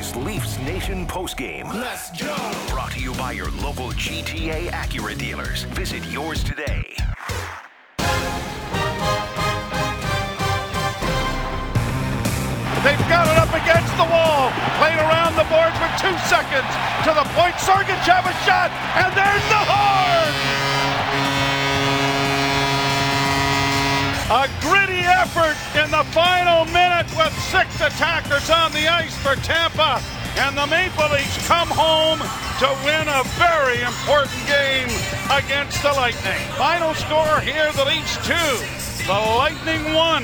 This Leafs Nation postgame. Let's go! Brought to you by your local GTA Acura dealers. Visit yours today. They've got it up against the wall. Played around the boards with 2 seconds. To the point, Sergachev a shot, and there's the horn! A gritty effort in the final minute with 6 attackers on the ice for Tampa. And the Maple Leafs come home to win a very important game against the Lightning. Final score here, the Leafs 2, the Lightning 1.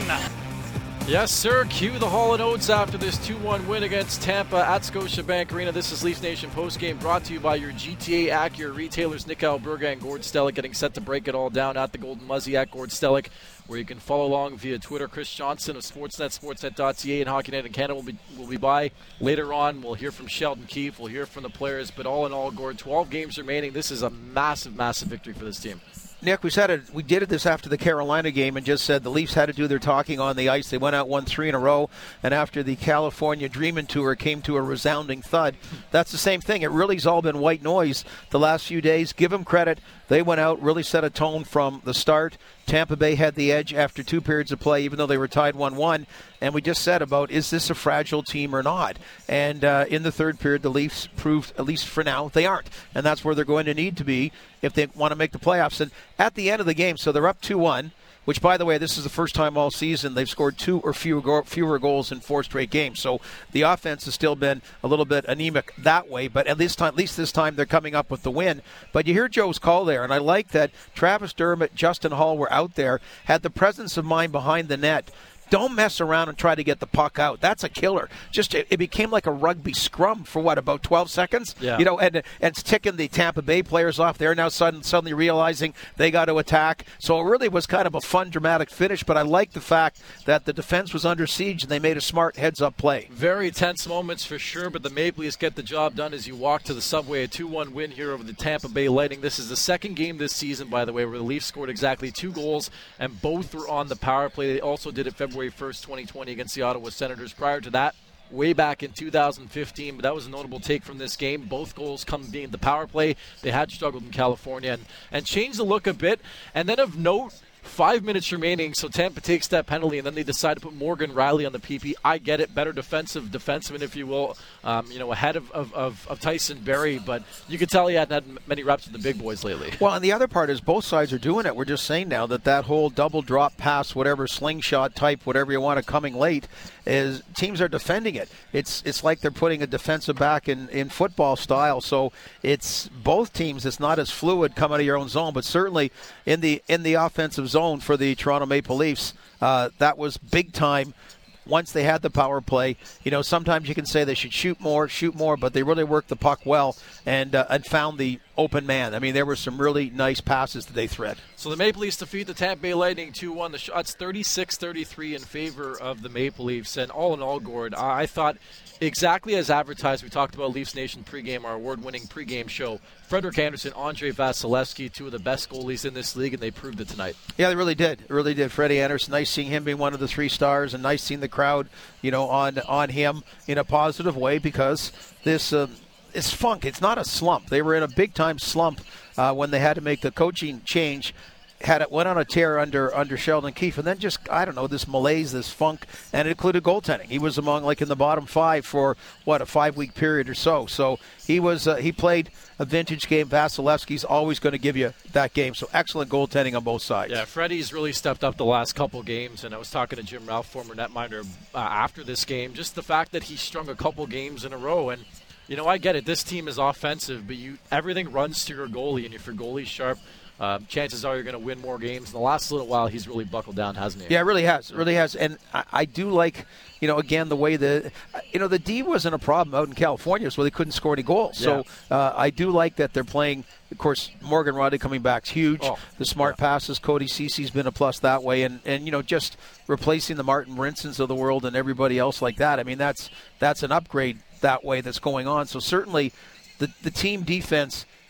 Yes, sir. Cue the Hall & Oates after this 2-1 win against Tampa at Scotiabank Arena. This is Leafs Nation postgame brought to you by your GTA Acura retailers, Nick Alberga and Gord Stellick, getting set to break it all down at the Golden Muzzy at Gord Stellick, where you can follow along via Twitter. Chris Johnson of Sportsnet, sportsnet.ca, and HockeyNet in Canada will be by. Later on, we'll hear from Sheldon Keefe. We'll hear from the players. But all in all, Gord, 12 games remaining. This is a massive, massive victory for this team. Nick, we did this after the Carolina game and just said the Leafs had to do their talking on the ice. They went out, won 3 in a row, and after the California Dreamin' Tour came to a resounding thud. That's the same thing. It really's all been white noise the last few days. Give them credit. They went out, really set a tone from the start. Tampa Bay had the edge after 2 periods of play, even though they were tied 1-1. And we just said about, is this a fragile team or not? And in the third period, the Leafs proved, at least for now, they aren't. And that's where they're going to need to be if they want to make the playoffs. And at the end of the game, so they're up 2-1. Which, by the way, this is the first time all season they've scored 2 or fewer goals in 4 straight games. So the offense has still been a little bit anemic that way. But at least this time, they're coming up with the win. But you hear Joe's call there, and I like that Travis Dermott, Justin Hall were out there, had the presence of mind behind the net. Don't mess around and try to get the puck out. That's a killer. It became like a rugby scrum for about 12 seconds? Yeah. And it's ticking the Tampa Bay players off. They're now suddenly realizing they got to attack. So it really was kind of a fun, dramatic finish. But I like the fact that the defense was under siege and they made a smart heads-up play. Very tense moments for sure, but the Maple Leafs get the job done as you walk to the subway. A 2-1 win here over the Tampa Bay Lightning. This is the second game this season, by the way, where the Leafs scored exactly 2 goals, and both were on the power play. They also did it February 1st, 2020 against the Ottawa Senators. Prior to that, way back in 2015, but that was a notable take from this game. Both goals come being the power play. They had struggled in California and changed the look a bit. And then of note, 5 minutes remaining, so Tampa takes that penalty, and then they decide to put Morgan Riley on the PP. I get it, better defenseman, if you will, ahead of Tyson Barrie, but you could tell he hadn't had many reps with the big boys lately. Well, and the other part is both sides are doing it. We're just saying now that whole double drop pass, whatever, slingshot type, whatever you want, coming late, is teams are defending it. It's like they're putting a defensive back in football style, so it's both teams. It's not as fluid, come out of your own zone, but certainly in the offensive zone for the Toronto Maple Leafs, that was big time. Once they had the power play, sometimes you can say they should shoot more, but they really worked the puck well and found the open man. I mean, there were some really nice passes that they thread. So the Maple Leafs defeat the Tampa Bay Lightning 2-1. The shots 36-33 in favor of the Maple Leafs. And all in all, Gord, I thought exactly as advertised. We talked about Leafs Nation pregame, our award-winning pregame show. Frederik Andersen, Andrei Vasilevsky, 2 of the best goalies in this league, and they proved it tonight. Yeah, they really did. Really did. Freddie Andersen, nice seeing him being one of the 3 stars, and nice seeing the crowd, on him in a positive way, because this is funk. It's not a slump. They were in a big-time slump when they had to make the coaching change. Went on a tear under Sheldon Keefe, and then just, I don't know, this malaise, this funk, and it included goaltending. He was among, in the bottom 5 for, a 5-week period or so. So he played a vintage game. Vasilevsky's always going to give you that game. So excellent goaltending on both sides. Yeah, Freddie's really stepped up the last couple games, and I was talking to Jim Ralph, former netminder, after this game. Just the fact that he strung a couple games in a row, and I get it. This team is offensive, but everything runs through your goalie, and if your goalie's sharp, chances are you're going to win more games. In the last little while, he's really buckled down, hasn't he? Yeah, it really has. It really has. And I do like, again, the way the D wasn't a problem out in California, so they couldn't score any goals. Yeah. So I do like that they're playing. Of course, Morgan Riley coming back is huge. The smart passes, Cody Cece's been a plus that way. And just replacing the Martin Brinsons of the world and everybody else like that. I mean, that's an upgrade that way that's going on. So certainly the team defense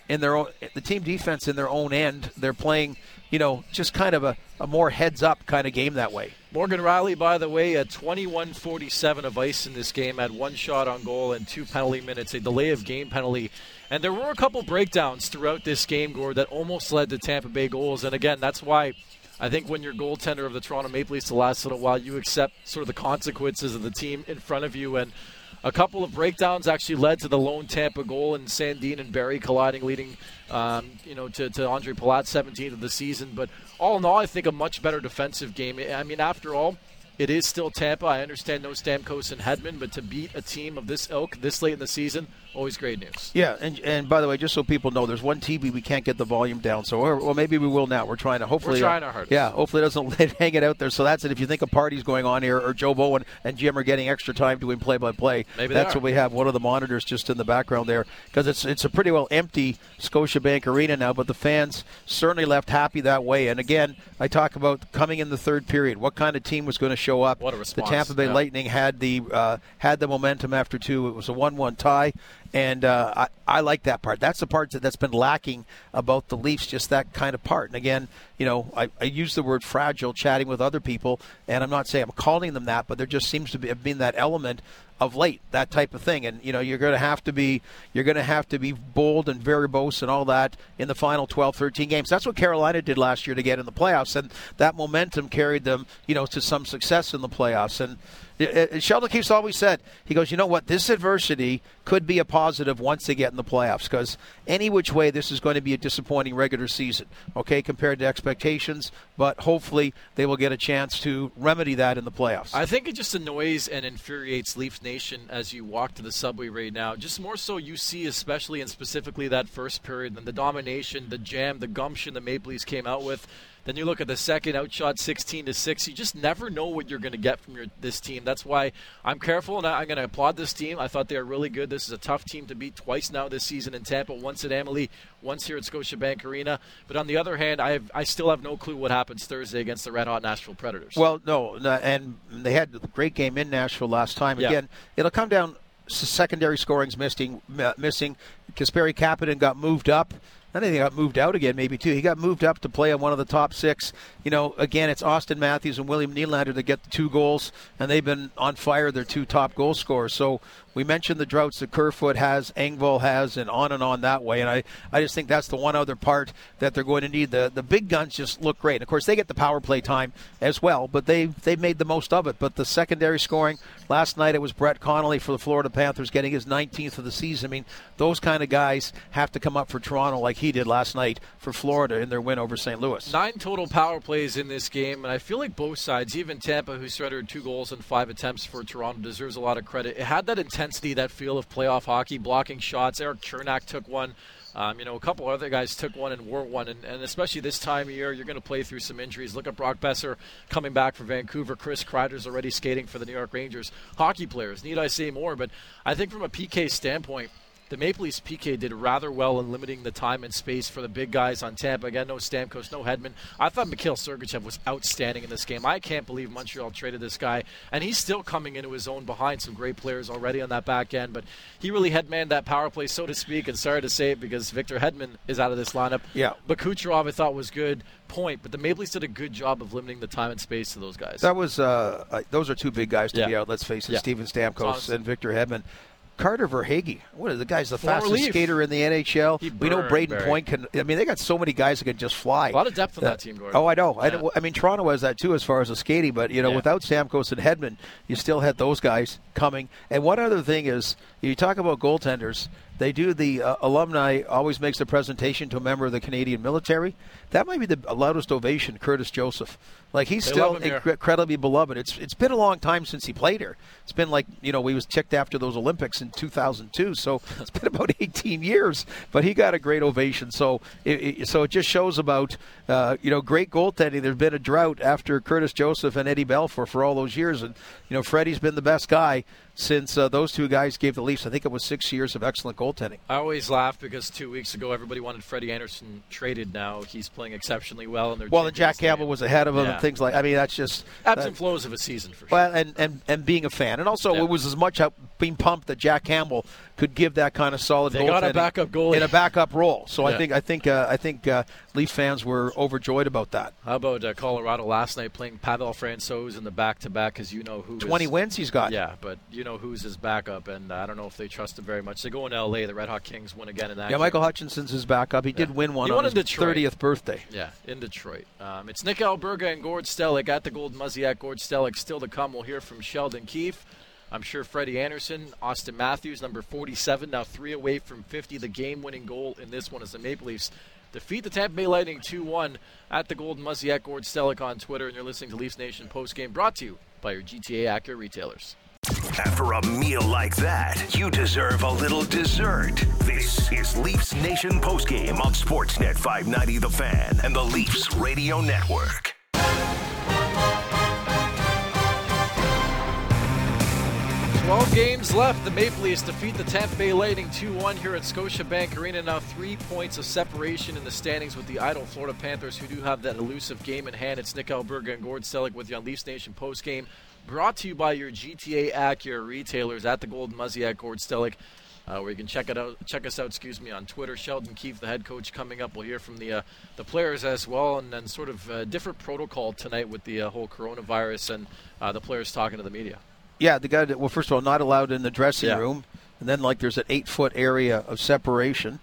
in their own, the team defense in their own end. They're playing, just kind of a more heads-up kind of game that way. Morgan Riley, by the way, at 21-47 of ice in this game, had 1 shot on goal and 2 penalty minutes, a delay of game penalty. And there were a couple breakdowns throughout this game, Gord, that almost led to Tampa Bay goals. And again, that's why I think when you're goaltender of the Toronto Maple Leafs the last little while, you accept sort of the consequences of the team in front of you. And a couple of breakdowns actually led to the lone Tampa goal, and Sandin and Barrie colliding, leading to Andre Palat's 17th of the season. But all in all, I think a much better defensive game. I mean, after all, it is still Tampa. I understand no Stamkos and Hedman, but to beat a team of this ilk this late in the season, always great news. Yeah, and by the way, just so people know, there's one TV we can't get the volume down, so maybe we will now. We're trying to hopefully. We're trying our hardest. Yeah, hopefully it doesn't hang it out there. So that's it. If you think a party's going on here, or Joe Bowen and Jim are getting extra time doing play-by-play, that's what we have. One of the monitors just in the background there, because it's a pretty well empty Scotiabank Arena now, but the fans certainly left happy that way. And again, I talk about coming in the third period. What kind of team was going to show up? What a response. The Tampa Bay Lightning had the momentum after 2. It was a 1-1 tie. And I like that part. That's the part that's been lacking about the Leafs, just that kind of part. And again, I use the word fragile chatting with other people, and I'm not saying I'm calling them that, but there just seems to have been that element of late, that type of thing. And you're going to have to be bold and verbose and all that in the final 12, 13 games. That's what Carolina did last year to get in the playoffs, and that momentum carried them, to some success in the playoffs. And Sheldon Keefe's always said, he goes, you know what, this adversity could be a positive once they get in the playoffs, because any which way this is going to be a disappointing regular season, okay, compared to expectations, but hopefully they will get a chance to remedy that in the playoffs. I think it just annoys and infuriates Leafs Nation as you walk to the subway right now. Just more so you see, especially and specifically that first period, and the domination, the jam, the gumption the Maple Leafs came out with. Then you look at the second, outshot 16-6. You just never know what you're going to get from this team. That's why I'm careful, and I'm going to applaud this team. I thought they were really good. This is a tough team to beat twice now this season in Tampa, once at Amalie, once here at Scotiabank Arena. But on the other hand, I still have no clue what happens Thursday against the red-hot Nashville Predators. Well, no, and they had a great game in Nashville last time. Again, it'll come down secondary scoring's missing. Kasperi Kapanen got moved up. I think he got moved out again, maybe too. He got moved up to play on one of the top 6. Again, it's Austin Matthews and William Nylander that get the 2 goals, and they've been on fire, their 2 top goal scorers. So we mentioned the droughts that Kerfoot has, Engvall has, and on that way. And I just think that's the one other part that they're going to need. The big guns just look great. And of course, they get the power play time as well, but they've made the most of it. But the secondary scoring, last night it was Brett Connolly for the Florida Panthers getting his 19th of the season. I mean, those kind of guys have to come up for Toronto like he did last night for Florida in their win over St. Louis. 9 total power plays in this game, and I feel like both sides, even Tampa, who surrendered 2 goals and 5 attempts for Toronto, deserves a lot of credit. It had that intensity, that feel of playoff hockey, blocking shots. Eric Chernak took one. A couple other guys took one and wore one, and especially this time of year, you're going to play through some injuries. Look at Brock Besser coming back for Vancouver. Chris Kreider's already skating for the New York Rangers. Hockey players, need I say more? But I think from a PK standpoint, the Maple Leafs PK did rather well in limiting the time and space for the big guys on Tampa. Again, no Stamkos, no Hedman. I thought Mikhail Sergachev was outstanding in this game. I can't believe Montreal traded this guy, and he's still coming into his own behind some great players already on that back end. But he really headmanned that power play, so to speak, and sorry to say it because Victor Hedman is out of this lineup. Yeah. But Kucherov, I thought, was good. Point, but the Maple Leafs did a good job of limiting the time and space to those guys. That was those are 2 big guys to be out, let's face it, Steven Stamkos and Victor Hedman. Carter Verhaeghe, what are the guys? The fastest skater in the NHL. We know Braden Point can. I mean, they got so many guys that can just fly. A lot of depth on that team, Gordon. Oh, I know. Yeah. I mean, Toronto has that too as far as the skating, but without Stamkos and Hedman, you still had those guys coming. And one other thing is, you talk about goaltenders. They do the alumni always makes a presentation to a member of the Canadian military. That might be the loudest ovation, Curtis Joseph. Like, he's still incredibly beloved. It's been a long time since he played here. It's been like, he was ticked after those Olympics in 2002. So it's been about 18 years, but he got a great ovation. So it just shows about, great goaltending. There's been a drought after Curtis Joseph and Eddie Belfour for all those years. And, Freddie's been the best guy since those 2 guys gave the Leafs, I think it was 6 years of excellent goaltending. I always laugh because 2 weeks ago everybody wanted Freddie Anderson traded. Now he's playing exceptionally well. And Jack Campbell was ahead of him and things like. I mean, that's just ebbs and flows of a season for sure. Well, and being a fan, and also it was as much being pumped that Jack Campbell could give that kind of solid They got a backup goalie in a backup role. So Yeah. I think Leaf fans were overjoyed about that. How about Colorado last night playing Pavel Francouz in the back-to-back, because you know who 20 wins he's got. Yeah, but you know who's his backup, and I don't know if they trust him very much. They go into L.A., the Red Hawk Kings win again in that game. Michael Hutchinson's his backup. He did win one He on won his in Detroit. 30th birthday. Yeah, in Detroit. It's Nick Alberga and Gord Stellick at the Golden Muzziak. Gord Stellick still to come. We'll hear from Sheldon Keefe. I'm sure Freddie Anderson, Austin Matthews, number 47, now 3 away from 50. The game-winning goal in this one as the Maple Leafs defeat the Tampa Bay Lightning 2-1 at the Golden Muzziak. Gord Stellick on Twitter, and you're listening to Leafs Nation postgame, brought to you by your GTA Acura retailers. After a meal like that, you deserve a little dessert. This is Leafs Nation postgame on Sportsnet 590 The Fan and the Leafs Radio Network. 12 games left. The Maple Leafs defeat the Tampa Bay Lightning 2-1 here at Scotiabank Arena. Now 3 points of separation in the standings with the idle Florida Panthers, who do have that elusive game in hand. It's Nick Alberga and Gord Stellick with you on Leafs Nation postgame, brought to you by your GTA Acura retailers at the Golden Muzziak. Gord Stellick, where you can check us out on Twitter. Sheldon Keefe, the head coach, coming up. We'll hear from the players as well, and then sort of different protocol tonight with the whole coronavirus and the players talking to the media. Yeah, the guy that, well, first of all, not allowed in the dressing room. And then, there's an 8-foot area of separation.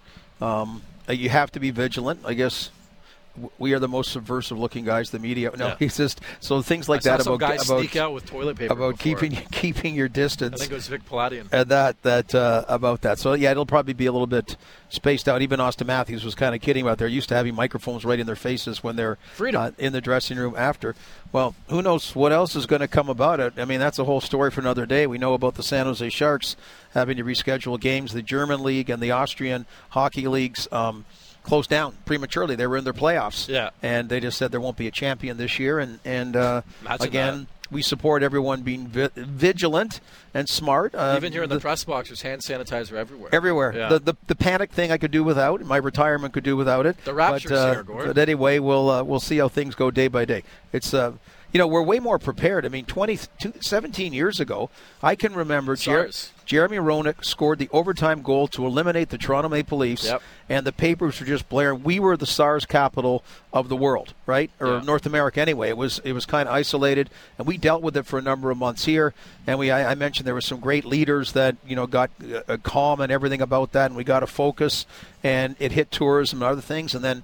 You have to be vigilant. I guess we are the most subversive looking guys, the media. No, he's just, so things like that about guys sneak out with toilet paper about keeping your distance. I think it was Vic Paladian. And about that. So, yeah, it'll probably be a little bit spaced out. Even Austin Matthews was kind of kidding about they're used to having microphones right in their faces when they're in the dressing room after. Well, who knows what else is going to come about it. I mean, that's a whole story for another day. We know about the San Jose Sharks having to reschedule games. The German league and the Austrian hockey leagues closed down prematurely. They were in their playoffs. Yeah. And they just said there won't be a champion this year. And again, we support everyone being vigilant and smart. Even here in the press box, there's hand sanitizer everywhere. Everywhere. Yeah. The panic thing I could do without. My retirement could do without it. The rapture's here, Gord. But anyway, we'll see how things go day by day. It's we're way more prepared. I mean, 17 years ago, I can remember Jeremy Roenick scored the overtime goal to eliminate the Toronto Maple Leafs, and the papers were just blaring. We were the SARS capital of the world, right? Or North America anyway. It was kind of isolated, and we dealt with it for a number of months here. And I mentioned there were some great leaders that got calm and everything about that, and we got to focus, and it hit tourism and other things, and then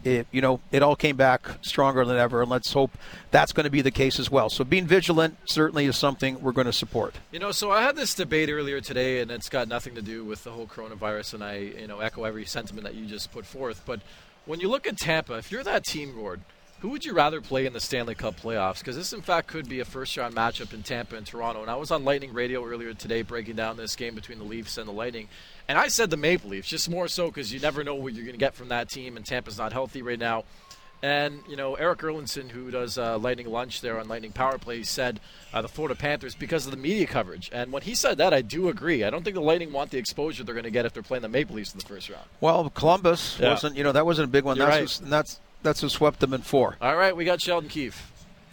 it all came back stronger than ever, and let's hope that's going to be the case as well. So being vigilant certainly is something we're going to support. So I had this debate earlier today, and it's got nothing to do with the whole coronavirus, and I echo every sentiment that you just put forth. But when you look at Tampa, if you're that team, Gord, who would you rather play in the Stanley Cup playoffs? Because this, in fact, could be a first-round matchup in Tampa and Toronto. And I was on Lightning Radio earlier today breaking down this game between the Leafs and the Lightning. And I said the Maple Leafs, just more so because you never know what you're going to get from that team, and Tampa's not healthy right now. And, Eric Erlandson, who does Lightning Lunch there on Lightning Power Play, said the Florida Panthers because of the media coverage. And when he said that, I do agree. I don't think the Lightning want the exposure they're going to get if they're playing the Maple Leafs in the first round. Well, Columbus wasn't, that wasn't a big one. That's who swept them in 4. All right, we got Sheldon Keefe.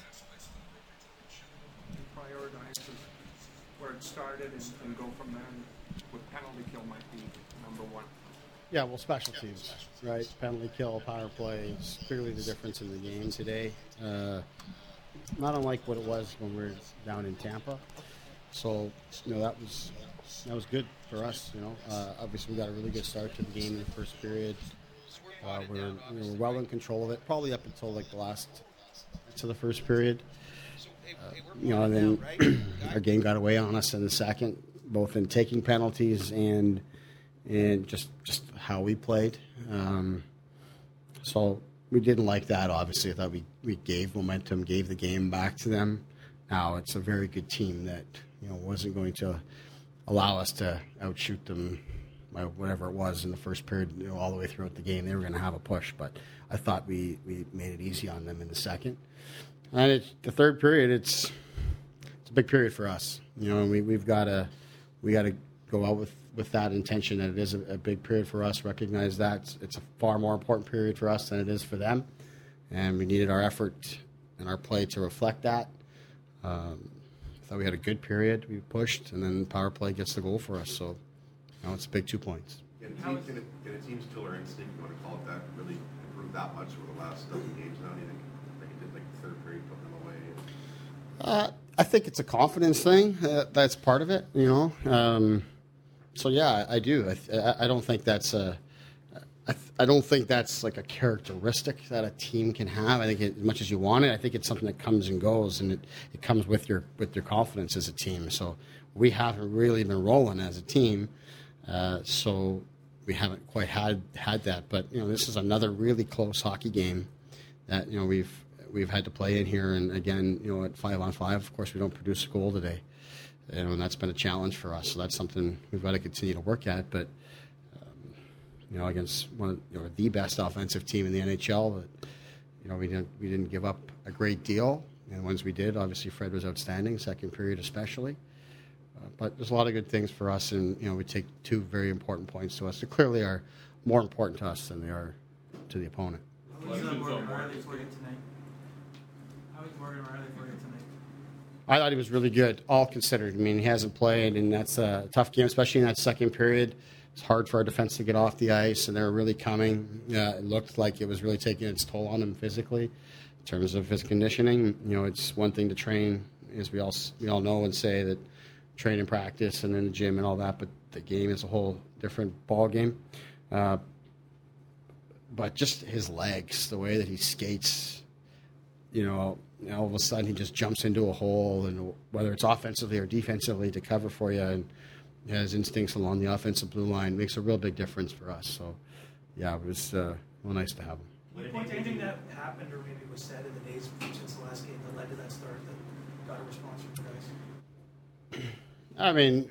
Prioritize where it started and go from there. With penalty kill might be number 1. Yeah, well, special teams, right? Penalty kill, power play is clearly the difference in the game today. Not unlike what it was when we were down in Tampa. So, that was good for us. Obviously we got a really good start to the game in the first period. We were well in control of it, probably up until the first period. And then our game got away on us in the second, both in taking penalties and just how we played. So we didn't like that, obviously. I thought we gave momentum, gave the game back to them. Now it's a very good team that wasn't going to allow us to outshoot them by whatever it was in the first period, all the way throughout the game. They were going to have a push, but I thought we made it easy on them in the second. And the third period, it's a big period for us. And we got to go out with that intention that it is a big period for us. Recognize that it's a far more important period for us than it is for them, and we needed our effort and our play to reflect that. I thought we had a good period. We pushed, and then power play gets the goal for us. So, it's a big 2 points. Can a team's killer instinct, you want to call it that, really improve that much over the last couple of games now? Do you think, like it did, the third period, put them away? I think it's a confidence thing. That's part of it, So yeah, I do. I don't think that's I don't think that's like a characteristic that a team can have. I think as much as you want it, I think it's something that comes and goes, and it comes with your confidence as a team. So we haven't really been rolling as a team, so we haven't quite had that. But this is another really close hockey game that we've had to play in here, and again, at 5-on-5, of course, we don't produce a goal today, and that's been a challenge for us. So that's something we've got to continue to work at. But against one of the best offensive team in the NHL, but we didn't give up a great deal, and the ones we did, obviously Fred was outstanding, second period especially. But there's a lot of good things for us, and we take two very important points to us that clearly are more important to us than they are to the opponent. How is Morgan Riley for you tonight? I thought he was really good, all considered. I mean, he hasn't played, and that's a tough game, especially in that second period. It's hard for our defense to get off the ice, and they were really coming. It looked like it was really taking its toll on him physically in terms of his conditioning. It's one thing to train, as we all know and say, that train and practice and in the gym and all that, but the game is a whole different ball game. But just his legs, the way that he skates, all of a sudden he just jumps into a hole, and whether it's offensively or defensively to cover for you, and his instincts along the offensive blue line makes a real big difference for us. So, yeah, it was real nice to have him. Can you point to anything that happened or maybe was said in the days since the last game that led to that start that got a response from you guys? I mean,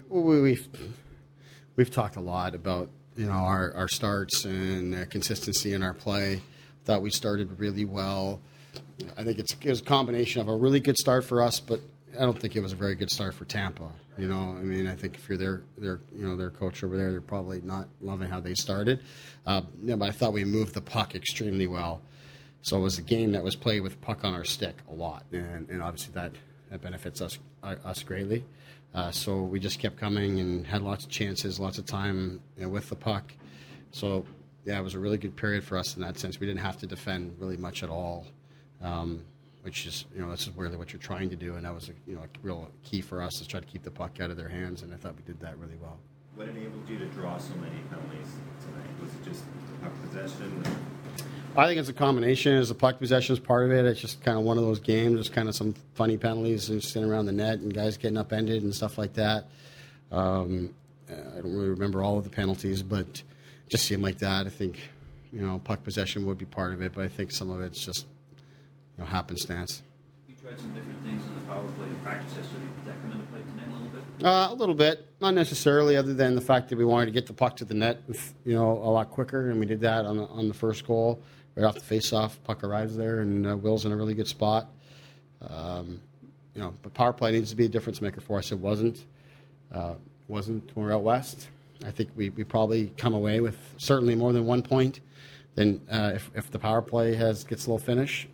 we've talked a lot about our starts and consistency in our play. Thought we started really well. I think it was a combination of a really good start for us, but I don't think it was a very good start for Tampa. I think if you're their coach over there, they're probably not loving how they started. But I thought we moved the puck extremely well. So it was a game that was played with puck on our stick a lot, and obviously that benefits us greatly. So we just kept coming and had lots of chances, lots of time with the puck. So yeah, it was a really good period for us in that sense. We didn't have to defend really much at all. Which is, this is really what you're trying to do, and that was a real key for us, is try to keep the puck out of their hands, and I thought we did that really well. What enabled you to draw so many penalties tonight? Was it just puck possession? I think it's a combination. As the puck possession is part of it. It's just kind of one of those games. There's kind of some funny penalties and sitting around the net and guys getting upended and stuff like that. I don't really remember all of the penalties, but it just seemed like that. I think, puck possession would be part of it, but I think some of it's just happenstance. You tried some different things in the power play in practice yesterday. Did that come into play tonight a little bit? A little bit, not necessarily, other than the fact that we wanted to get the puck to the net, a lot quicker, and we did that on the first goal, right off the face-off. Puck arrives there, and Will's in a really good spot. But power play needs to be a difference maker for us. It wasn't when we were out west. I think we probably come away with certainly more than 1 point. Then if the power play gets a little finish.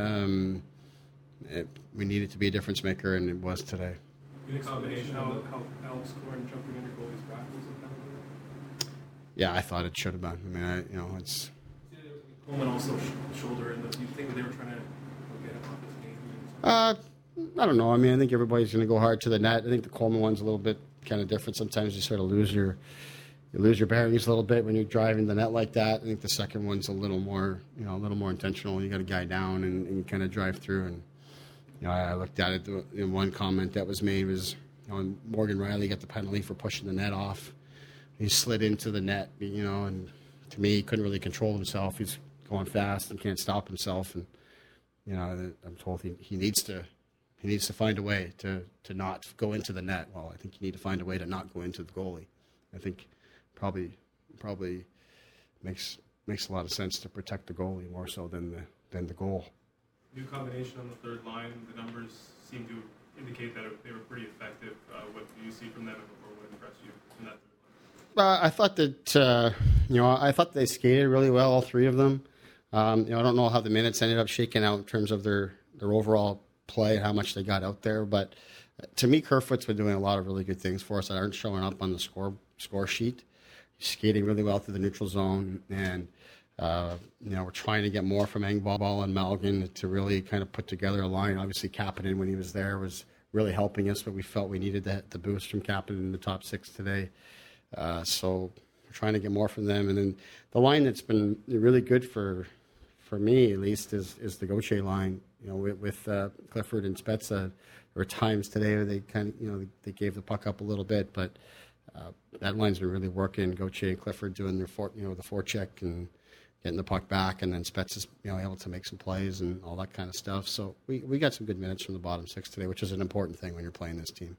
We needed to be a difference maker, and it was today. In a combination, how Alex Corn jumping into goalie's back was a penalty? Yeah, I thought it should have been. I mean, it's. Coleman also shoulder, and do you think they were trying to get him off his game? I don't know. I mean, I think everybody's going to go hard to the net. I think the Coleman one's a little bit kind of different. Sometimes you sort of lose your bearings a little bit when you're driving the net like that. I think the second one's a little more intentional. You got a guy down and you kind of drive through. And I looked at it. And one comment that was made was, when Morgan Riley got the penalty for pushing the net off. He slid into the net, and to me, he couldn't really control himself. He's going fast and can't stop himself. And I'm told he needs to find a way to not go into the net. Well, I think you need to find a way to not go into the goalie. I think probably makes a lot of sense to protect the goalie more so than the goal. New combination on the third line. The numbers seem to indicate that they were pretty effective. What do you see from them, or what impressed you in that third line? I thought that I thought they skated really well, all three of them. I don't know how the minutes ended up shaking out in terms of their overall play, how much they got out there, but To me, Kerfoot's been doing a lot of really good things for us that aren't showing up on the score sheet. He's skating really well through the neutral zone, and we're trying to get more from Engvall and Malgin to really kind of put together a line. Obviously, Kapanen, when he was there, was really helping us, but we felt we needed the boost from Kapanen in the top six today. So we're trying to get more from them. And then the line that's been really good for me, at least, is the Gauthier line. With Clifford and Spezza, there were times today where they kind of, they gave the puck up a little bit, but that line's been really working. Gauthier and Clifford doing their the forecheck and getting the puck back, and then Spezza's able to make some plays and all that kind of stuff. So we got some good minutes from the bottom six today, which is an important thing when you're playing this team.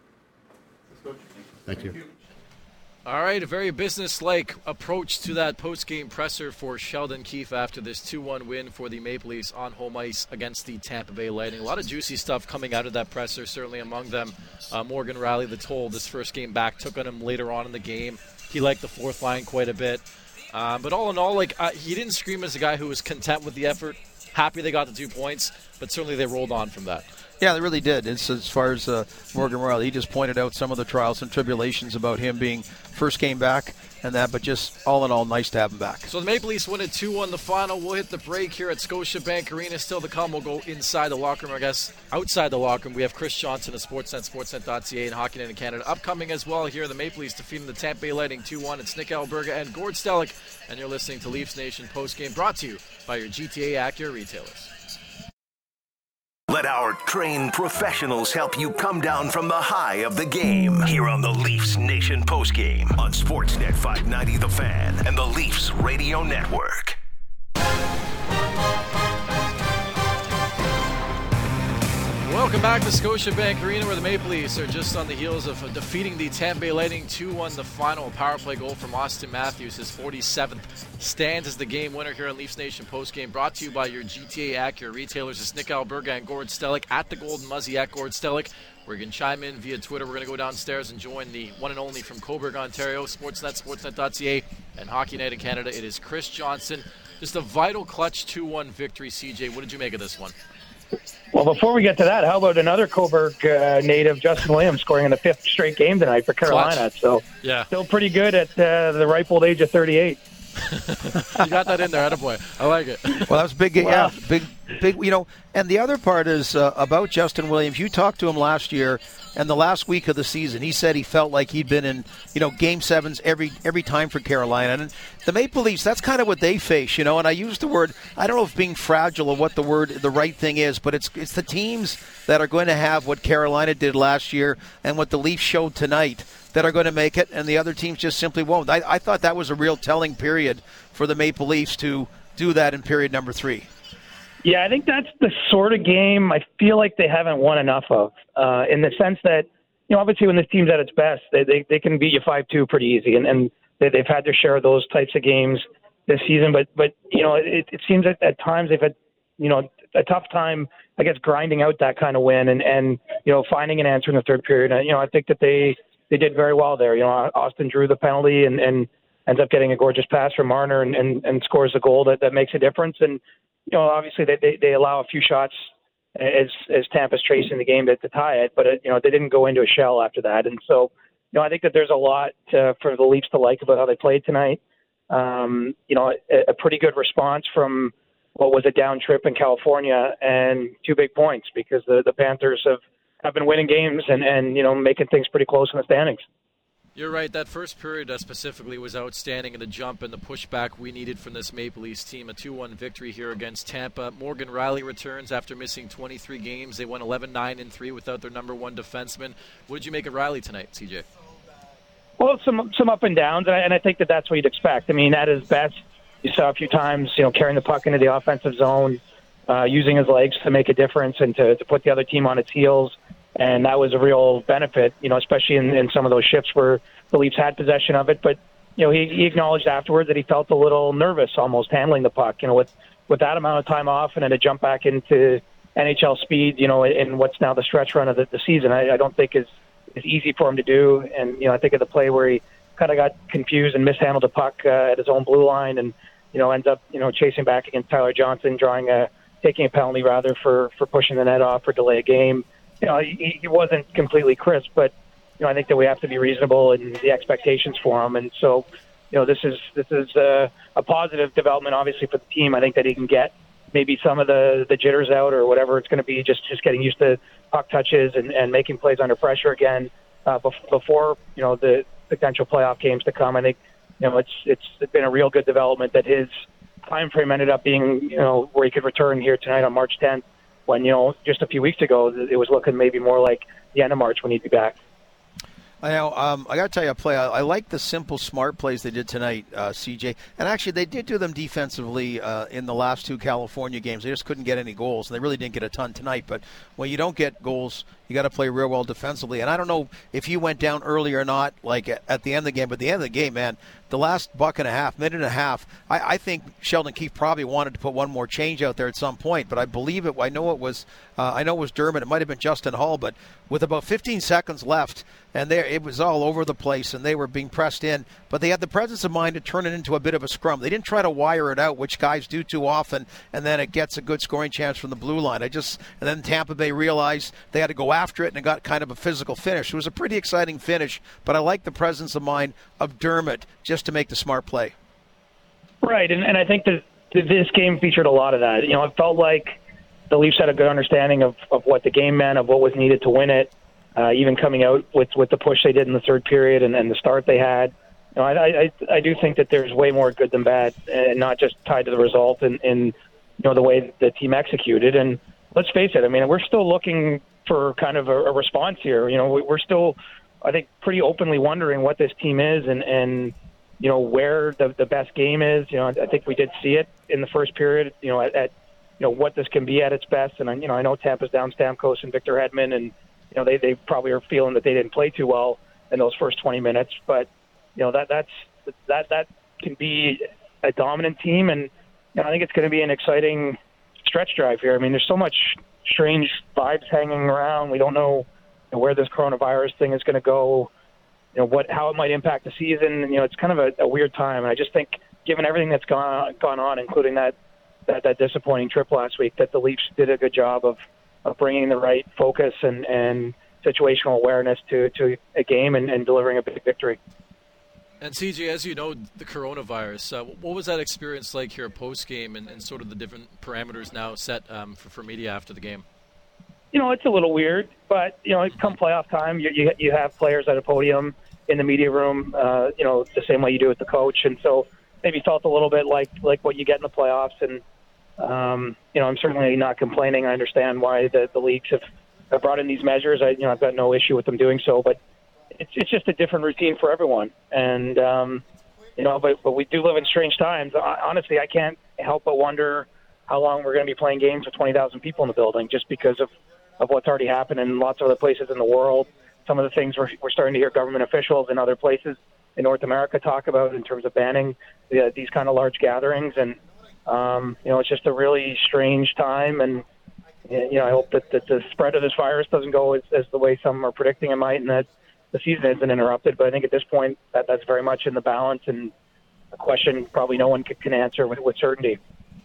Thank you. All right, a very business-like approach to that post-game presser for Sheldon Keefe after this 2-1 win for the Maple Leafs on home ice against the Tampa Bay Lightning. A lot of juicy stuff coming out of that presser, certainly among them. Morgan Rielly, the toll, this first game back, took on him later on in the game. He liked the fourth line quite a bit. But all in all, he didn't scream as a guy who was content with the effort, happy they got the 2 points, but certainly they rolled on from that. Yeah, they really did. It's, as far as Morgan Rielly, he just pointed out some of the trials and tribulations about him being first game back and that, but just all in all, nice to have him back. So the Maple Leafs win it 2-1 the final. We'll hit the break here at Scotiabank Arena. Still to come. We'll go inside the locker room, I guess. Outside the locker room, we have Chris Johnson of Sportsnet, Sportsnet.ca, and Hockey Night in Canada. Upcoming as well here, the Maple Leafs defeating the Tampa Bay Lightning 2-1. It's Nick Alberga and Gord Stellick, and you're listening to Leafs Nation postgame, brought to you by your GTA Acura retailers. Let our trained professionals help you come down from the high of the game here on the Leafs Nation postgame on Sportsnet 590 The Fan and the Leafs Radio Network. Welcome back to Scotiabank Arena, where the Maple Leafs are just on the heels of defeating the Tampa Bay Lightning 2-1 the final. Power play goal from Austin Matthews, his 47th, stands as the game winner here on Leafs Nation postgame, brought to you by your GTA Acura retailers. It's Nick Alberga and Gord Stellick at the Golden Muzzy at Gord Stellick. We're going to chime in via Twitter. We're going to go downstairs and join the one and only from Cobourg, Ontario, Sportsnet, Sportsnet.ca, and Hockey Night in Canada. It is Chris Johnson. Just a vital clutch 2-1 victory. CJ, what did you make of this one? Well, before we get to that, how about another Cobourg native, Justin Williams, scoring in the 5th straight game tonight for Carolina? Clutch. So, yeah, still pretty good at the ripe old age of 38. You got that in there, attaboy. I like it. Well, that was big. Wow. Yeah, big. And the other part is about Justin Williams. You talked to him last year, and the last week of the season, he said he felt like he'd been in, Game 7s every time for Carolina. And the Maple Leafs, that's kind of what they face, And I use the word, I don't know if being fragile or what the right thing is, but it's the teams that are going to have what Carolina did last year and what the Leafs showed tonight that are going to make it, and the other teams just simply won't. I thought that was a real telling period for the Maple Leafs to do that in period number 3. Yeah, I think that's the sort of game I feel like they haven't won enough of, in the sense that, obviously when this team's at its best, they can beat you 5-2 pretty easy, and they've had their share of those types of games this season. But it seems that at times they've had, a tough time, I guess, grinding out that kind of win and finding an answer in the third period. I think that they did very well there. Austin drew the penalty and ends up getting a gorgeous pass from Marner and scores a goal that makes a difference. And, obviously they allow a few shots as Tampa's chasing the game to tie it, but they didn't go into a shell after that. And so, I think that there's a lot for the Leafs to like about how they played tonight. A pretty good response from what was a down trip in California and 2 big points, because the Panthers have been winning games and making things pretty close in the standings. You're right. That first period specifically was outstanding, and the jump and the pushback we needed from this Maple Leafs team. A 2-1 victory here against Tampa. Morgan Rielly returns after missing 23 games. They won 11-9-3 without their number one defenseman. What did you make of Rielly tonight, CJ? Well, some up and downs, and I think that's what you'd expect. I mean, at his best, you saw a few times, carrying the puck into the offensive zone, using his legs to make a difference and to put the other team on its heels. And that was a real benefit, especially in some of those shifts where the Leafs had possession of it. But, he acknowledged afterwards that he felt a little nervous almost handling the puck, with that amount of time off and then to jump back into NHL speed, in what's now the stretch run of the season. I don't think is easy for him to do. And, I think of the play where he kind of got confused and mishandled the puck at his own blue line and, ends up, chasing back against Tyler Johnson, taking a penalty rather for pushing the net off or delay a game. he wasn't completely crisp, but I think that we have to be reasonable in the expectations for him, and so this is a positive development, obviously, for the team. I think that he can get maybe some of the jitters out or whatever it's going to be, just getting used to puck touches and making plays under pressure again before the potential playoff games to come. I think it's been a real good development that his time frame ended up being where he could return here tonight on March 10th, when just a few weeks ago it was looking maybe more like the end of March when he'd be back. I know. I got to tell you, I like the simple, smart plays they did tonight, CJ. And actually, they did do them defensively in the last 2 California games. They just couldn't get any goals, and they really didn't get a ton tonight. But when you don't get goals, you got to play real well defensively. And I don't know if you went down early or not, like at the end of the game. But at the end of the game, man, the last buck and a half, minute and a half, I think Sheldon Keefe probably wanted to put one more change out there at some point. But I believe it. I know it was Dermott. It might have been Justin Hall. But with about 15 seconds left, and it was all over the place, and they were being pressed in. But they had the presence of mind to turn it into a bit of a scrum. They didn't try to wire it out, which guys do too often, and then it gets a good scoring chance from the blue line. And then Tampa Bay realized they had to go after it, and it got kind of a physical finish. It was a pretty exciting finish, but I like the presence of mind of Dermott just to make the smart play. Right, and I think that this game featured a lot of that. It felt like the Leafs had a good understanding of what the game meant, of what was needed to win it. Even coming out with the push they did in the third period and the start they had. I do think that there's way more good than bad, and not just tied to the result and the way the team executed. And let's face it, we're still looking for kind of a response here. We're still, I think, pretty openly wondering what this team is and where the best game is. I think we did see it in the first period, at what this can be at its best. And I know Tampa's down Stamkos and Victor Hedman, and they probably are feeling that they didn't play too well in those first 20 minutes, but that can be a dominant team, and I think it's going to be an exciting stretch drive here. There's so much strange vibes hanging around. We don't know where this coronavirus thing is going to go, how it might impact the season. It's kind of a weird time, and I just think, given everything that's gone on, including that disappointing trip last week, that the Leafs did a good job of bringing the right focus and situational awareness to a game and delivering a big victory. And CJ, as you know, the coronavirus, what was that experience like here post-game and sort of the different parameters now set for media after the game? It's a little weird, but, come playoff time, you have players at a podium in the media room, the same way you do with the coach. And so maybe felt a little bit like what you get in the playoffs. And, I'm certainly not complaining. I understand why the leagues have brought in these measures. I've got no issue with them doing so, but it's just a different routine for everyone. And, but we do live in strange times. Honestly, I can't help but wonder how long we're going to be playing games with 20,000 people in the building, just because of what's already happened in lots of other places in the world. Some of the things we're starting to hear government officials in other places in North America talk about in terms of banning these kind of large gatherings. And, it's just a really strange time. And, I hope that the spread of this virus doesn't go as the way some are predicting it might, and that the season isn't interrupted. But I think at this point that's very much in the balance, and a question probably no one can answer with certainty.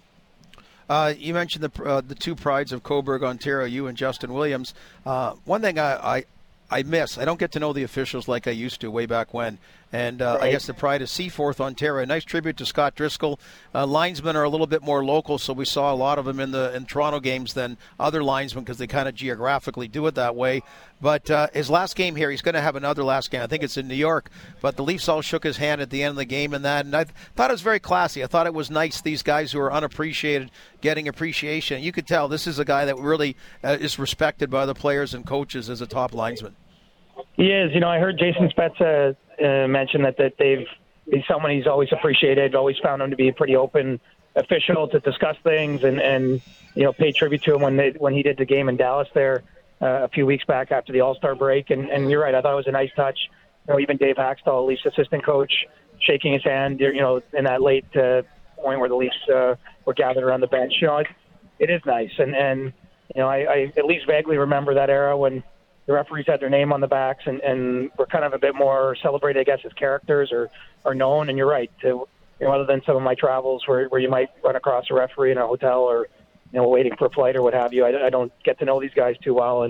You mentioned the two prides of Cobourg, Ontario, you and Justin Williams. One thing I miss, I don't get to know the officials like I used to way back when. And right. I guess the pride of Seaforth, Ontario. Nice tribute to Scott Driscoll. Linesmen are a little bit more local, so we saw a lot of them in Toronto games than other linesmen because they kind of geographically do it that way. But his last game here, he's going to have another last game. I think it's in New York. But the Leafs all shook his hand at the end of the game and that. And I thought it was very classy. I thought it was nice, these guys who are unappreciated getting appreciation. You could tell this is a guy that really is respected by the players and coaches as a top linesman. He is. I heard Jason Spezza mention that he's someone he's always appreciated, always found him to be a pretty open official to discuss things and pay tribute to him when he did the game in Dallas there a few weeks back after the All-Star break. And you're right, I thought it was a nice touch. Even Dave Haxtell, Leafs assistant coach, shaking his hand, in that late point where the Leafs were gathered around the bench. It is nice. And I at least vaguely remember that era when the referees had their name on the backs and were kind of a bit more celebrated, I guess, as characters or known. And you're right, other than some of my travels where you might run across a referee in a hotel or waiting for a flight or what have you, I don't get to know these guys too well. And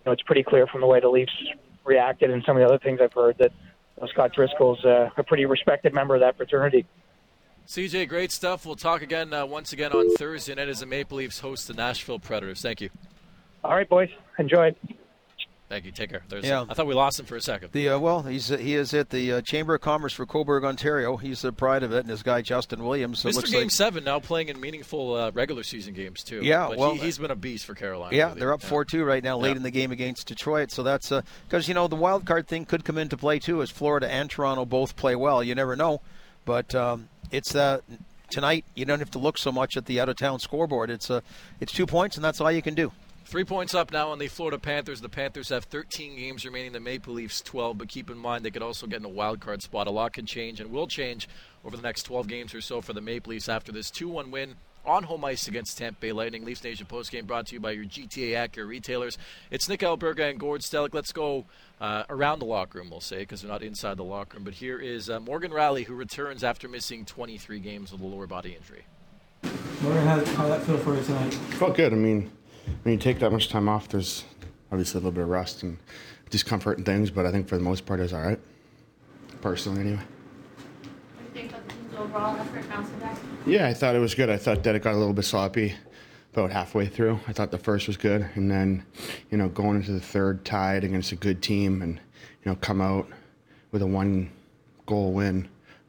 it's pretty clear from the way the Leafs reacted and some of the other things I've heard that Scott Driscoll's a pretty respected member of that fraternity. CJ, great stuff. We'll talk again once again on Thursday night as the Maple Leafs host the Nashville Predators. Thank you. All right, boys. Enjoy it. Thank you. Take care. I thought we lost him for a second. He is at the Chamber of Commerce for Cobourg, Ontario. He's the pride of it, and his guy Justin Williams. So Mr. Game 7 now playing in meaningful regular season games too. Yeah, but he's been a beast for Carolina. Yeah, they're up 4-2 right now, late in the game against Detroit. So that's because the wild card thing could come into play too, as Florida and Toronto both play well. You never know, but it's tonight. You don't have to look so much at the out of town scoreboard. It's 2 points, and that's all you can do. 3 points up now on the Florida Panthers. The Panthers have 13 games remaining. The Maple Leafs 12, but keep in mind they could also get in a wild card spot. A lot can change and will change over the next 12 games or so for the Maple Leafs after this 2-1 win on home ice against Tampa Bay Lightning. Leafs Nation postgame brought to you by your GTA Acura retailers. It's Nick Alberga and Gord Stellick. Let's go around the locker room, we'll say, because we're not inside the locker room. But here is Morgan Rielly, who returns after missing 23 games with a lower body injury. Morgan, how did that feel for you tonight? Felt good. I mean, when you take that much time off, there's obviously a little bit of rust and discomfort and things, but I think for the most part it was all right, personally anyway. What do you think of the team's overall effort bouncing back? Yeah, I thought it was good. I thought that it got a little bit sloppy about halfway through. I thought the first was good, and then, going into the third tied against a good team and, come out with a 1-goal win.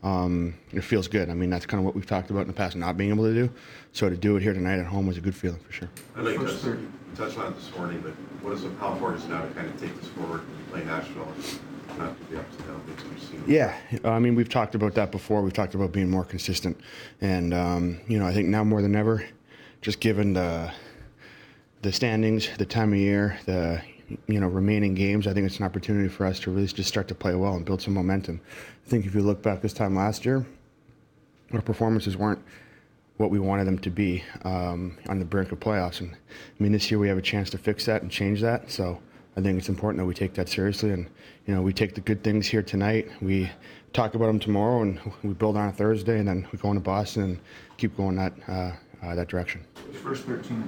It feels good. I mean, that's kind of what we've talked about in the past, not being able to do. So to do it here tonight at home was a good feeling for sure. I think you touched on it this morning, but how important is it now to kind of take this forward and play Nashville and not do the ups and downs that we've seen? Yeah, I mean, we've talked about that before. We've talked about being more consistent. And, I think now more than ever, just given the standings, the time of year, the remaining games, I think it's an opportunity for us to really just start to play well and build some momentum. I think if you look back this time last year, our performances weren't what we wanted them to be on the brink of playoffs. And I mean, this year we have a chance to fix that and change that. So I think it's important that we take that seriously. And, we take the good things here tonight. We talk about them tomorrow, and we build on it Thursday, and then we go into Boston and keep going that direction. Those first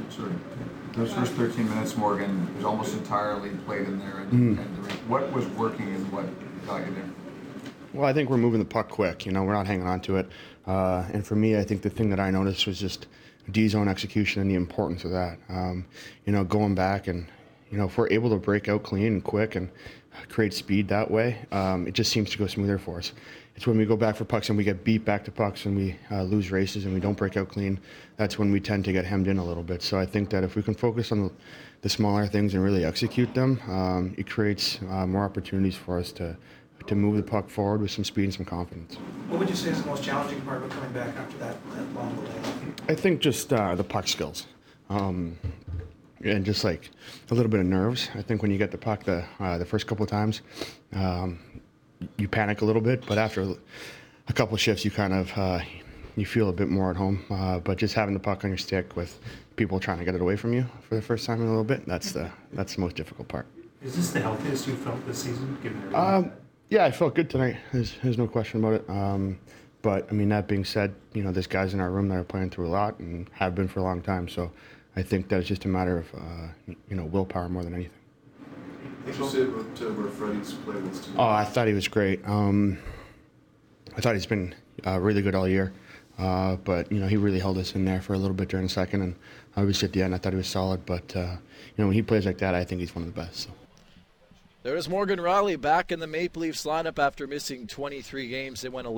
13 minutes, Morgan was almost entirely played in there. And what was working and what got you there? Well, I think we're moving the puck quick. We're not hanging on to it. And for me, I think the thing that I noticed was just D-zone execution and the importance of that. Going back and, if we're able to break out clean and quick and create speed that way, it just seems to go smoother for us. It's when we go back for pucks and we get beat back to pucks and we lose races and we don't break out clean, that's when we tend to get hemmed in a little bit. So I think that if we can focus on the smaller things and really execute them, it creates more opportunities for us to move the puck forward with some speed and some confidence. What would you say is the most challenging part of coming back after that long delay? I think just the puck skills. And just like a little bit of nerves. I think when you get the puck the first couple of times, you panic a little bit, but after a couple of shifts, you kind of you feel a bit more at home. But just having the puck on your stick with people trying to get it away from you for the first time in a little bit, that's the most difficult part. Is this the healthiest you've felt this season, given Yeah, I felt good tonight. There's no question about it. But, I mean, that being said, there's guys in our room that are playing through a lot and have been for a long time. So I think that it's just a matter of, willpower more than anything. What did you say about where Freddie's play was tonight? Oh, I thought he was great. I thought he's been really good all year. But, he really held us in there for a little bit during the second. And obviously at the end, I thought he was solid. But, when he plays like that, I think he's one of the best. So. There's Morgan Rielly back in the Maple Leafs lineup after missing 23 games. They went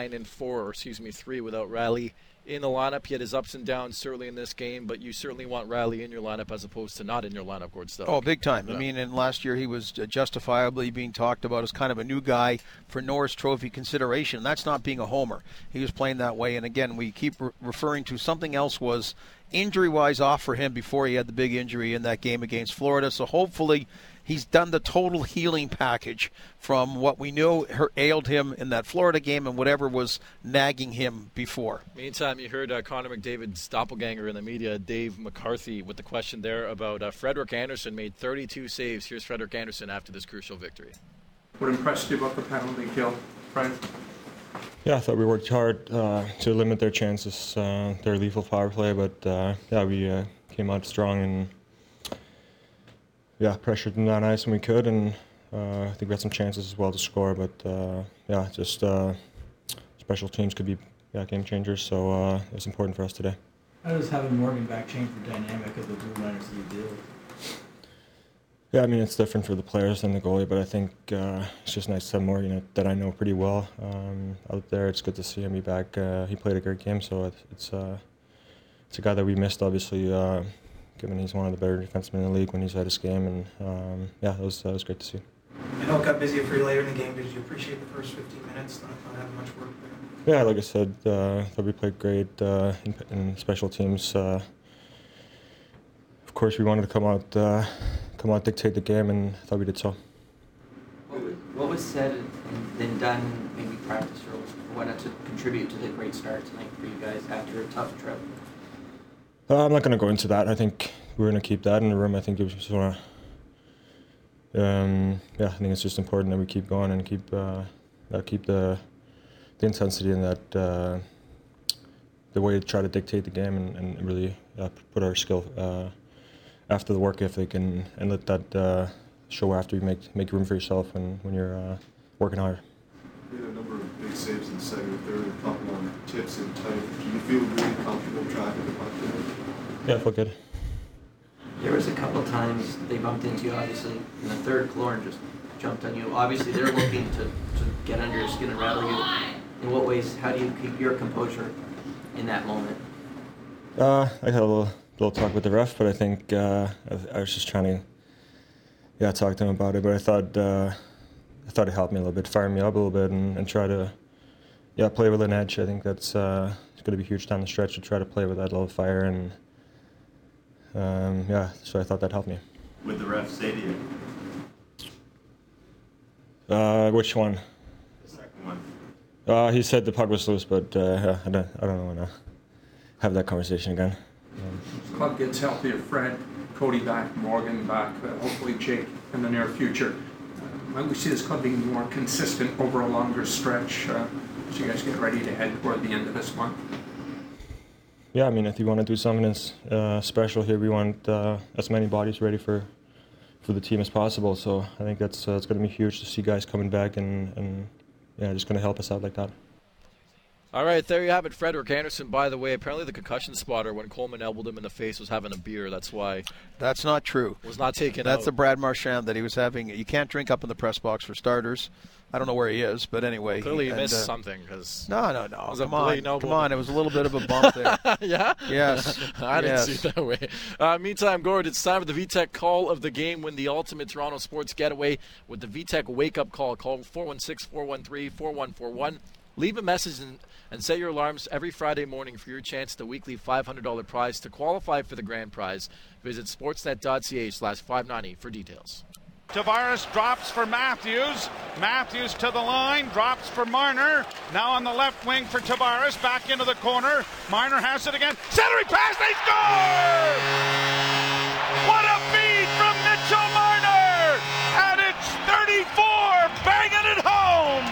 3 without Rielly in the lineup. He had his ups and downs certainly in this game, but you certainly want Rielly in your lineup as opposed to not in your lineup, Gord Stellick. Oh, big time. Yeah. I mean, and last year he was justifiably being talked about as kind of a new guy for Norris Trophy consideration. That's not being a homer. He was playing that way, and again, we keep referring to something else was injury-wise off for him before he had the big injury in that game against Florida, so hopefully he's done the total healing package from what we knew ailed him in that Florida game and whatever was nagging him before. Meantime, you heard Connor McDavid's doppelganger in the media, Dave McCarthy, with the question there about Frederik Andersen made 32 saves. Here's Frederik Andersen after this crucial victory. What impressed you about the penalty kill, Brian? Yeah, I thought we worked hard to limit their chances, their lethal power play, but we came out strong and pressured them down ice when we could, and I think we had some chances as well to score. But just special teams could be game changers, so it's important for us today. How does having Morgan back change the dynamic of the blue liners that you deal with? Yeah, I mean, it's different for the players than the goalie, but I think it's just nice to have Morgan that I know pretty well out there. It's good to see him be back. He played a great game, so it's a guy that we missed, obviously, given he's one of the better defensemen in the league when he's at his game, and that was great to see. I know it got busy for you later in the game. Did you appreciate the first 15 minutes, not having much work there? Yeah, like I said, thought we played great in special teams. Of course, we wanted to come out, dictate the game, and I thought we did so. What was said and then done, maybe practice or what to contribute to the great start tonight for you guys after a tough trip? I'm not going to go into that. I think we're going to keep that in the room. I think you just want to. I think it's just important that we keep going and keep the intensity and that the way to try to dictate the game and really put our skill after the work ethic and let that show after you make room for yourself when you're working hard. You had a number of big saves in the second and third, a couple on tips in tight. Do you feel really comfortable tracking the puck today? Yeah, I feel good. There was a couple times they bumped into you, obviously, in the third. Killorn just jumped on you. Obviously, they're looking to get under your skin and rattle you. In what ways, how do you keep your composure in that moment? I had a little talk with the ref, but I think I was just trying to talk to him about it. But I thought it helped me a little bit, fire me up a little bit, and try to play with an edge. I think that's it's going to be huge down the stretch to try to play with that little fire, and so I thought that helped me. What did the ref say to you? Which one? The second one. He said the puck was loose, but I don't want to have that conversation again. The club gets healthier. Fred, Cody back, Morgan back, hopefully Jake in the near future. Might we see this club being more consistent over a longer stretch as you guys get ready to head toward the end of this month? Yeah, I mean, if you want to do something that's special here, we want as many bodies ready for the team as possible. So I think it's going to be huge to see guys coming back and just going to help us out like that. All right, there you have it, Frederik Andersen. By the way, apparently the concussion spotter, when Coleman elbowed him in the face, was having a beer. That's why. That's not true. Was not taken out. That's the Brad Marchand that he was having. You can't drink up in the press box for starters. I don't know where he is, but anyway. Clearly he missed something. Cause no. Come on. It was a little bit of a bump there. Yeah? Yes. I didn't see it that way. Meantime, Gord, it's time for the VTech call of the game. Win the ultimate Toronto sports getaway with the VTech wake-up call. Call 416-413-4141. Leave a message and set your alarms every Friday morning for your chance at the weekly $500 prize. To qualify for the grand prize, visit sportsnet.ca/590 for details. Tavares drops for Matthews. Matthews to the line, drops for Marner. Now on the left wing for Tavares, back into the corner. Marner has it again. Centering pass, they score! What a feed from Mitchell Marner! And it's 34, banging it home!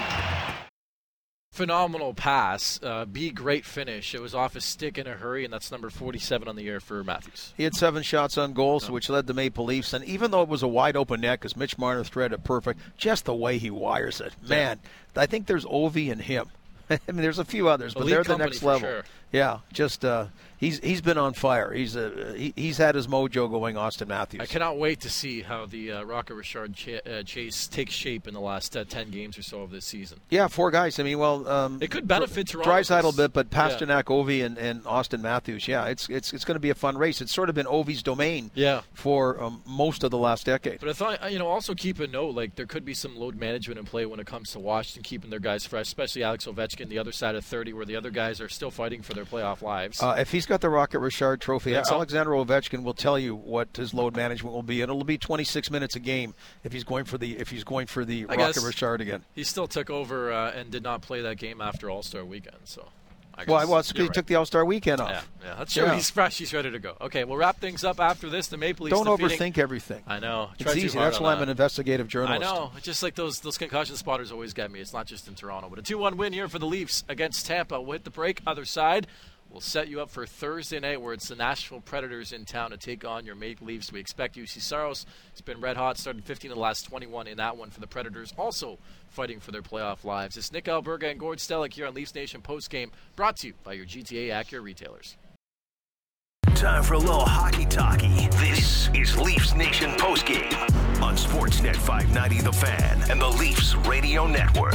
Phenomenal pass. Great finish. It was off his stick in a hurry, and that's number 47 on the air for Matthews. He had 7 shots on goal, which led the Maple Leafs. And even though it was a wide-open net, because Mitch Marner threaded it perfect, just the way he wires it. Man, I think there's Ovi and him. I mean, there's a few others, but they're the next level. Sure. Yeah, just he's been on fire. He's had his mojo going, Austin Matthews. I cannot wait to see how the Rocket Richard chase takes shape in the last 10 games or so of this season. Yeah, 4 guys. I mean, it could benefit Toronto. Draisaitl a bit, but Pasternak, Ovi, and Austin Matthews. Yeah, it's going to be a fun race. It's sort of been Ovi's domain. Yeah. For most of the last decade. But I thought also keep a note, like there could be some load management in play when it comes to Washington keeping their guys fresh, especially Alex Ovechkin, the other side of 30, where the other guys are still fighting for their playoff lives. If he's got the Rocket Richard trophy, Alexander Ovechkin will tell you what his load management will be. It'll be 26 minutes a game if he's going for the Rocket Richard again. He still took over and did not play that game after All-Star Weekend, so. He took the All-Star Weekend off. Yeah, that's true. He's fresh. He's ready to go. Okay, we'll wrap things up after this. The Maple Leafs Don't overthink everything. I know. It's easy. That's why I'm an investigative journalist. I know. It's just like those concussion spotters always get me. It's not just in Toronto. But a 2-1 win here for the Leafs against Tampa. We'll hit the break. Other side, will set you up for Thursday night, where it's the Nashville Predators in town to take on your Maple Leafs. We expect UC Saros. It's been red hot, started 15 of the last 21 in that one for the Predators, also fighting for their playoff lives. It's Nick Alberga and Gord Stellick here on Leafs Nation Postgame, brought to you by your GTA Acura retailers. Time for a little hockey-talky. This is Leafs Nation Postgame on Sportsnet 590 The Fan and the Leafs Radio Network.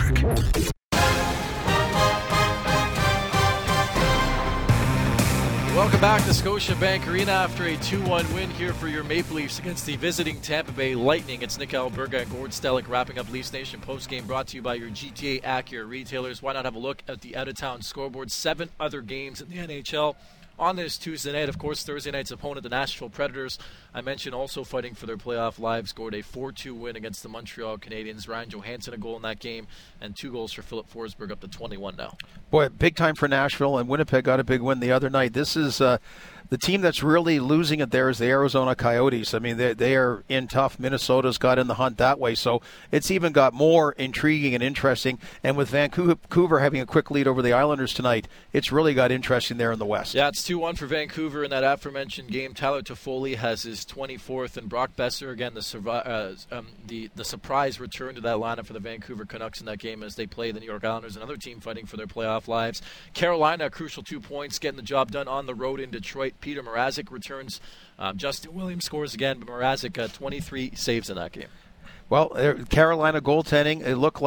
Welcome back to Scotiabank Arena after a 2-1 win here for your Maple Leafs against the visiting Tampa Bay Lightning. It's Nick Alberga and Gord Stellick wrapping up Leafs Nation postgame, brought to you by your GTA Acura retailers. Why not have a look at the out-of-town scoreboard? 7 other games in the NHL on this Tuesday night. Of course, Thursday night's opponent, the Nashville Predators, I mentioned, also fighting for their playoff lives, scored a 4-2 win against the Montreal Canadiens. Ryan Johansson a goal in that game, and 2 goals for Philip Forsberg, up to 21 now. Boy, big time for Nashville, and Winnipeg got a big win the other night. This is the team that's really losing it there is the Arizona Coyotes. I mean, they are in tough. Minnesota's got in the hunt that way, so it's even got more intriguing and interesting. And with Vancouver having a quick lead over the Islanders tonight, it's really got interesting there in the West. Yeah, it's 2-1 for Vancouver in that aforementioned game. Tyler Toffoli has his 24th, and Brock Besser, again, the surprise return to that lineup for the Vancouver Canucks in that game as they play the New York Islanders, another team fighting for their playoff lives. Carolina, a crucial 2 points, getting the job done on the road in Detroit. Peter Mrazek returns. Justin Williams scores again, but Mrazek 23 saves in that game. Well, Carolina goaltending, it looked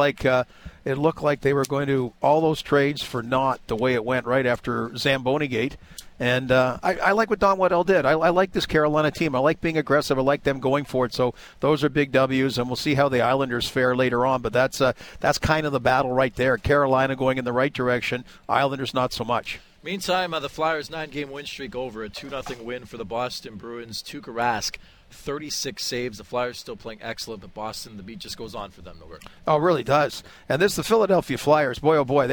like they were going to all those trades for naught the way it went right after Zamboni-gate. And I like what Don Waddell did. I like this Carolina team. I like being aggressive. I like them going for it. So those are big W's, and we'll see how the Islanders fare later on. But that's kind of the battle right there. Carolina going in the right direction. Islanders not so much. Meantime, the Flyers' 9-game win streak over, a 2-0 win for the Boston Bruins. Tuukka Rask, 36 saves. The Flyers still playing excellent, but Boston, the beat just goes on for them. Oh, it really does. And this is the Philadelphia Flyers. Boy, oh boy,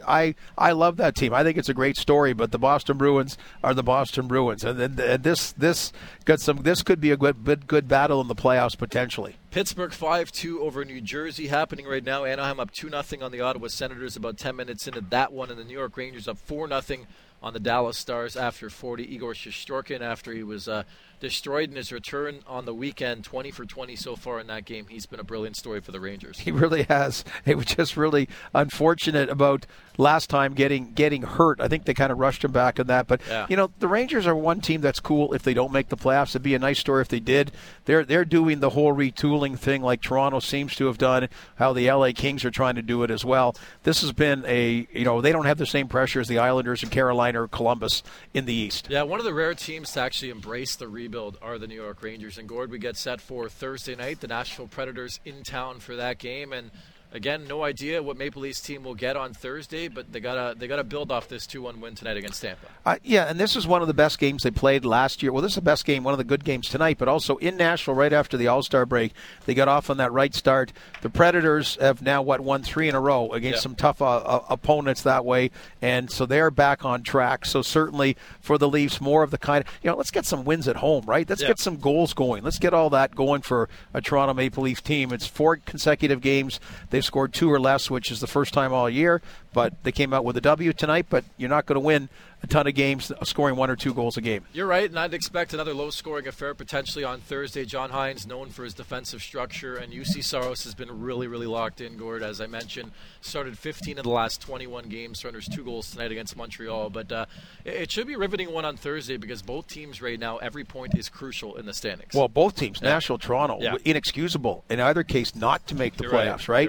I love that team. I think it's a great story, but the Boston Bruins are the Boston Bruins, and this could be a good battle in the playoffs potentially. Pittsburgh 5-2 over New Jersey happening right now. Anaheim up 2-0 on the Ottawa Senators about 10 minutes into that one, and the New York Rangers up 4-0 on the Dallas Stars after 40. Igor Shesterkin, after he was destroyed in his return on the weekend, 20 for 20 so far in that game. He's been a brilliant story for the Rangers. He really has. It was just really unfortunate about last time getting hurt. I think they kind of rushed him back on that. But, the Rangers are one team that's cool if they don't make the playoffs. It'd be a nice story if they did. They're doing the whole retooling thing like Toronto seems to have done, how the LA Kings are trying to do it as well. This has been they don't have the same pressure as the Islanders and Carolina or Columbus in the East. Yeah, one of the rare teams to actually embrace the rebuild are the New York Rangers. And Gord, we get set for Thursday night, the Nashville Predators in town for that game. And again, no idea what Maple Leafs team will get on Thursday, but they gotta build off this 2-1 win tonight against Tampa. And this is one of the best games they played last year. Well, this is the best game, one of the good games tonight, but also in Nashville right after the All-Star break, they got off on that right start. The Predators have now, won 3 in a row against some tough opponents that way, and so they're back on track. So certainly for the Leafs, more of the kind of, let's get some wins at home, right? Let's get some goals going. Let's get all that going for a Toronto Maple Leaf team. It's 4 consecutive games. They've scored 2 or less, which is the first time all year, but they came out with a W tonight. But you're not going to win a ton of games scoring 1 or 2 goals a game. You're right, and I'd expect another low-scoring affair potentially on Thursday. John Hynes, known for his defensive structure, and UC Saros has been really, really locked in, Gord. As I mentioned, started 15 of the last 21 games, surrenders 2 goals tonight against Montreal. But it should be a riveting one on Thursday because both teams right now, every point is crucial in the standings. Well, both teams, Nashville, Toronto, inexcusable in either case not to make the playoffs, right?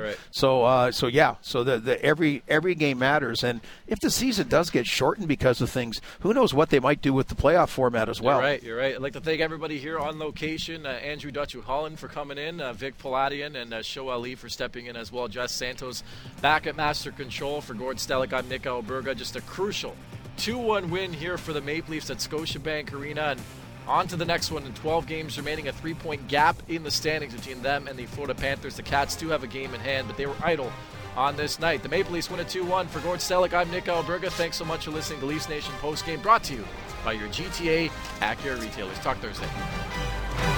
So the every game matters, and if the season does get shortened because of things, who knows what they might do with the playoff format as well. You're right. I'd like to thank everybody here on location, Andrew Dutch-Holland for coming in, Vic Paladian and Show Ali for stepping in as well. Jess Santos back at Master Control. For Gord Stellick, I'm Nick Alberga. Just a crucial 2-1 win here for the Maple Leafs at Scotiabank Arena, and on to the next one. In 12 games remaining, a 3-point gap in the standings between them and the Florida Panthers. The Cats do have a game in hand, but they were idle on this night. The Maple Leafs win it 2-1. For Gord Stellick, I'm Nick Alberga. Thanks so much for listening to Leafs Nation Postgame, brought to you by your GTA Acura retailers. Talk Thursday.